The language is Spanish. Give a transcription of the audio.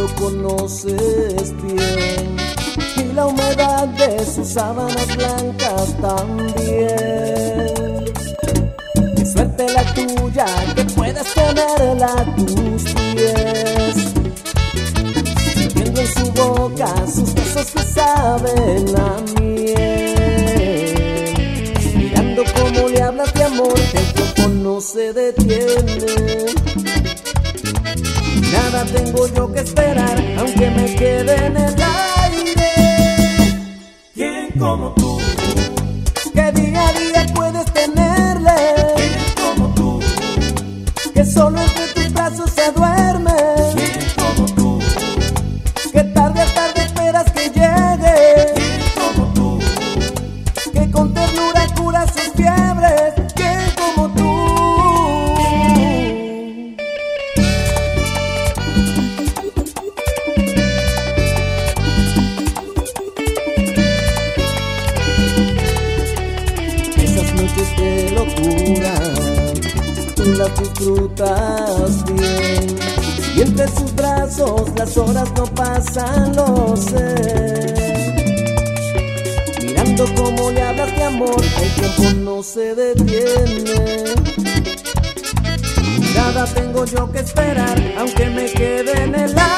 lo conoces bien, y la humedad de sus sábanas blancas también. Qué suerte la tuya que puedes tenerla a tus pies, sintiendo en su boca sus besos que saben a miel, mirando cómo le hablas de amor, que el tiempo no se detiene. Nada tengo yo que esperar, aunque me quede en el aire. ¿Quién como tú? Que día a día puedes tenerle. ¿Quién como tú? Que solo entre tus brazos se duerme. ¿Quién como tú? Que tarde a tarde esperas que llegue. ¿Quién como tú? Que con ternura cura sus fiebres. ¿Quién como tú? De locura, tú las disfrutas bien, y entre sus brazos las horas no pasan, lo sé. Mirando cómo le hablas de amor, el tiempo no se detiene. Nada tengo yo que esperar, aunque me quede en el aire.